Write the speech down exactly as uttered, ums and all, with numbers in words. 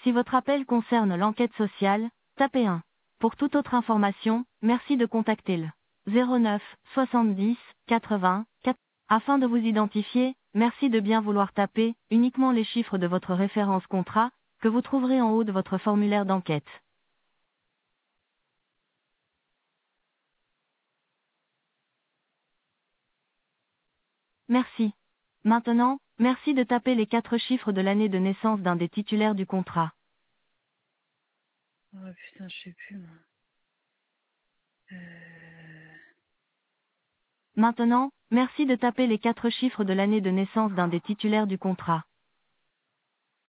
Si votre appel concerne l'enquête sociale, tapez un. Pour toute autre information, merci de contacter le zéro neuf soixante-dix quatre-vingts quatre. Afin de vous identifier, merci de bien vouloir taper uniquement les chiffres de votre référence contrat, que vous trouverez en haut de votre formulaire d'enquête. Merci. Maintenant, merci de taper les quatre chiffres de l'année de naissance d'un des titulaires du contrat. Oh putain, je sais plus, moi. Euh... Maintenant, merci de taper les quatre chiffres de l'année de naissance d'un des titulaires du contrat.